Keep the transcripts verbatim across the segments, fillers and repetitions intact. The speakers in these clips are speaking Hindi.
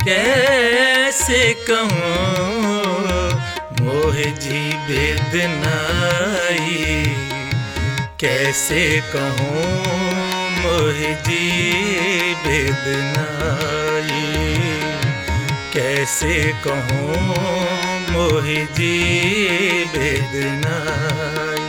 कैसे कहूँ मोह जी बेदनाई, कैसे कहूँ मोह जी बेदनाई, कैसे कहूँ मोह जी बेदनाई,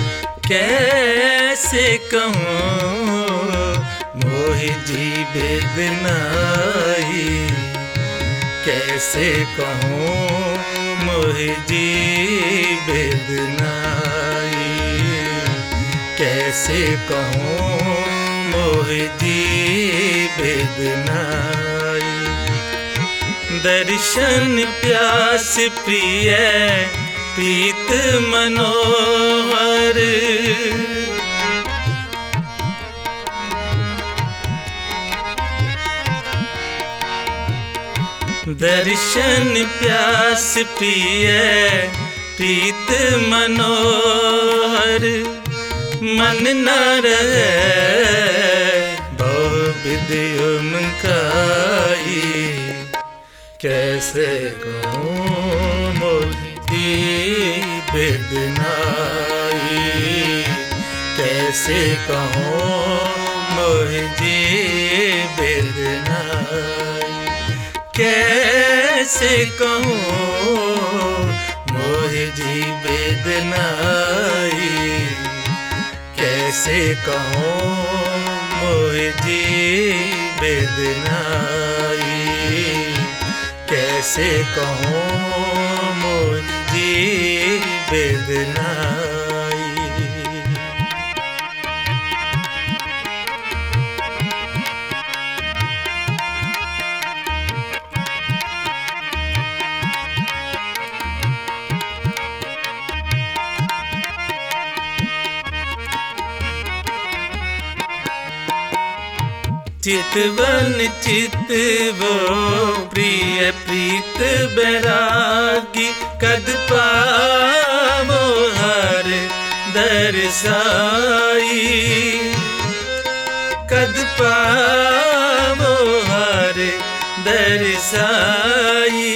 कैसे कहूँ मोह जी बेदनाई, कैसे कहूँ मोह जी बेदनाई, कैसे कहूँ मोह जी बेदनाई। दर्शन प्यास प्रिय प्रीत मनोहर, दर्शन प्यास प्रिय प्रीत मनोहर, मन न रहे बहुविध उमकाई, कैसे कहूँ मोह जी बेदनाई, कैसे कहूँ मोह जी बेदनाई, कैसे कहूँ मोह जी बेदनाई, कैसे कहूँ मोह जी बेदनाई, कैसे कहूँ मोह जी बेदनाई। चितवन चितवो प्रिय प्रीत बैरागी, कद पावो हर दरसाई, कद पावो हर दरसाई।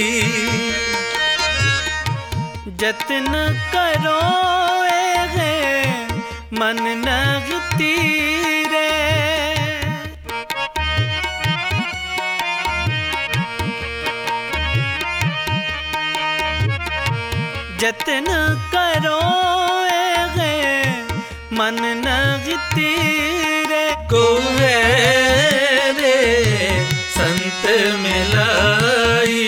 जतन करो ए मन नगती रे, जतन करो ए मन नगती रे, को है रे संत मिलाई,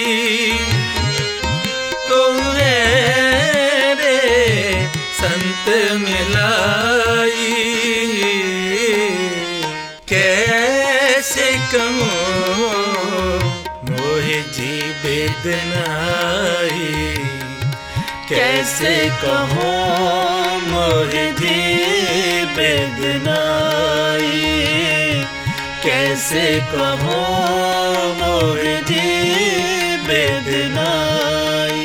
को है रे संत मिलाई, कैसे कहूँ मोह जी बेदनाई, कैसे कहूँ मोह जी बेदनाई, कैसे कहूँ मोह जी बेदनाई,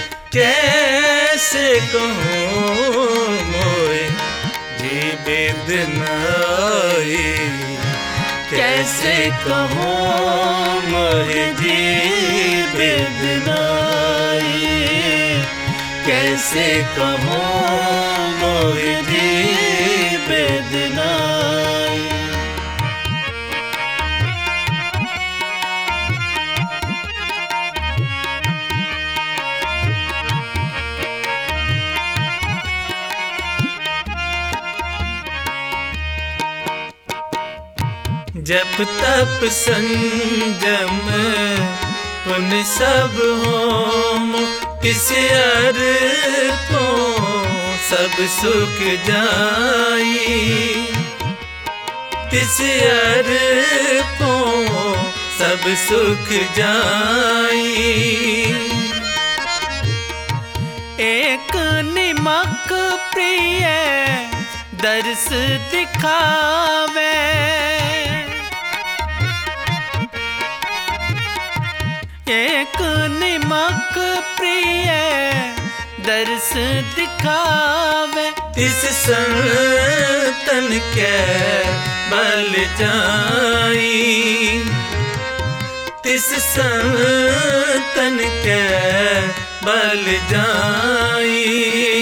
कैसे कहूँ मोह जी बेदनाई, कैसे कहूँ मोह जी बेदनाई, कैसे कहूँ मोह जी बेदनाई। जप तप संजम पुन सब होम, किस अर्पो सब सुख जाई, किस अर्पो सब सुख जाई। एक निमक प्रिय दर्श दिखावे, एक निमक प्रिय दर्श दिखावे, इस संतन के बल जाई, इस संतन के बल जाई,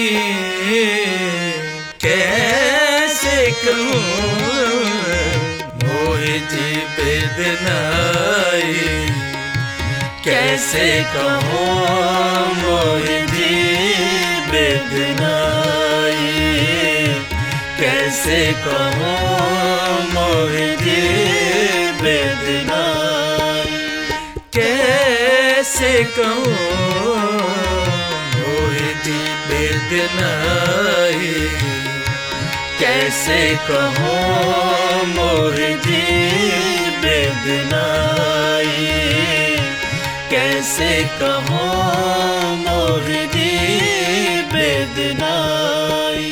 कैसे कहूँ मोहि जी बेदनाई, कैसे कहूँ मोहि जी बेदनाई, कैसे कहूँ मोहि जी बेदनाई, कैसे कहूँ मोहि जी बेदनाई, कैसे कहूँ मोहि जी बेदनाई, कैसे कहूँ मोहि जी बेदनाई।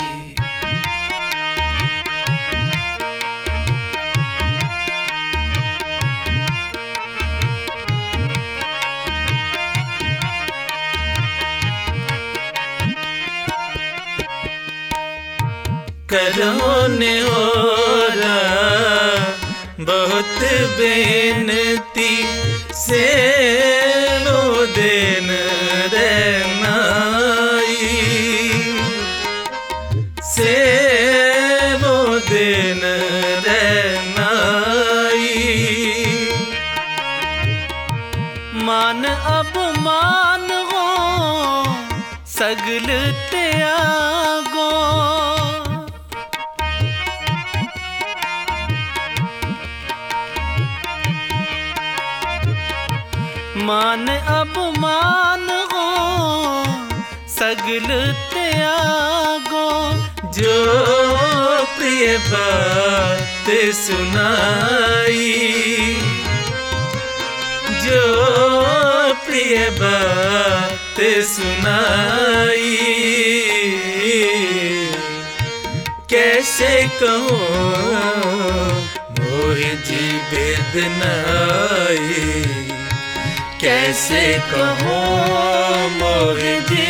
करो ने ओरा बहुत बेनती से लो देन रहनाई, से वो देन रहनाई, मान अब मान हो सगल त्यागो, मान अब मान हो सगल त्यागो, जो प्रिय बात सुनाई, जो प्रिय बात सुनाई, कैसे कहूँ मोहि जी बेदनाई, कैसे कहूँ मोहि जी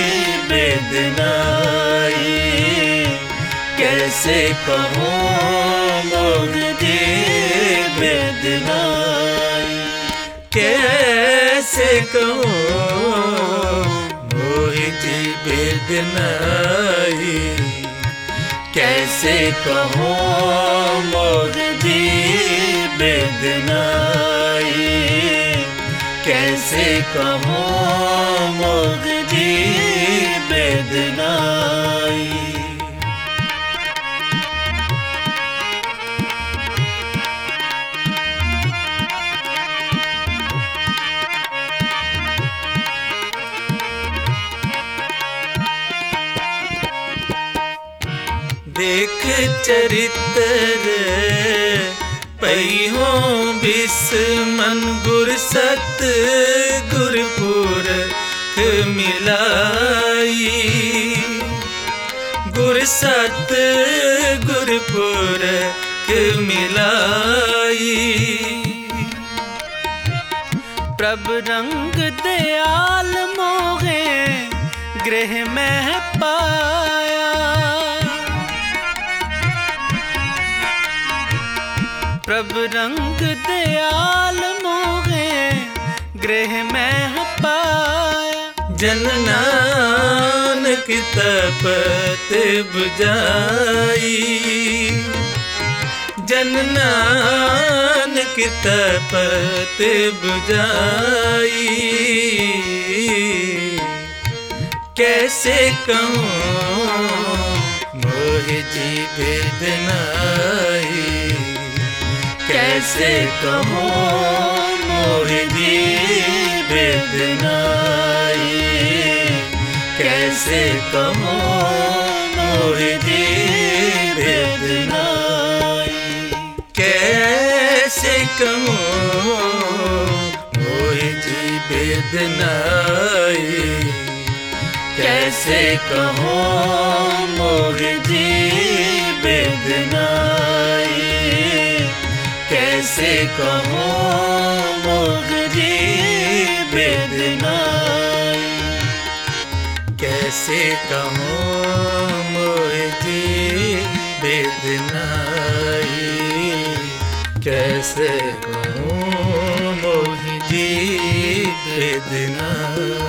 बेदनाई, कैसे कहूँ मोहि जी बेदनाई, कैसे कहूँ मोहि जी बेदनाई, कैसे कहूँ मोहि जी बेदनाई, कैसे कहूँ मोहि जी बेदनाई। देख चरित्र पहियों बिस मन गुर सत गुरपुरख मिलाई, गुर सत गुरपुरख मिलाई, प्रभ रंग दयाल मोहे गृह में पाया, प्रभ रंग दयाल मोहे गृह में पाया, जन नानक तपत बुझाई, जन नानक तपत बुझाई, कैसे कहूँ मोहि जी बेदनाई, कैसे कहूँ मोहि जी बेदनाई, कैसे कहूँ मोहि जी बेदनाई, कैसे कहूँ मोहि जी बेदनाई, कैसे कहूँ मोहि जी बेदनाई, कैसे कहूँ मोहि जी बेदनाई, कैसे कहूँ मोहि जी बेदनाई, कैसे कहूँ मोहि वेदना।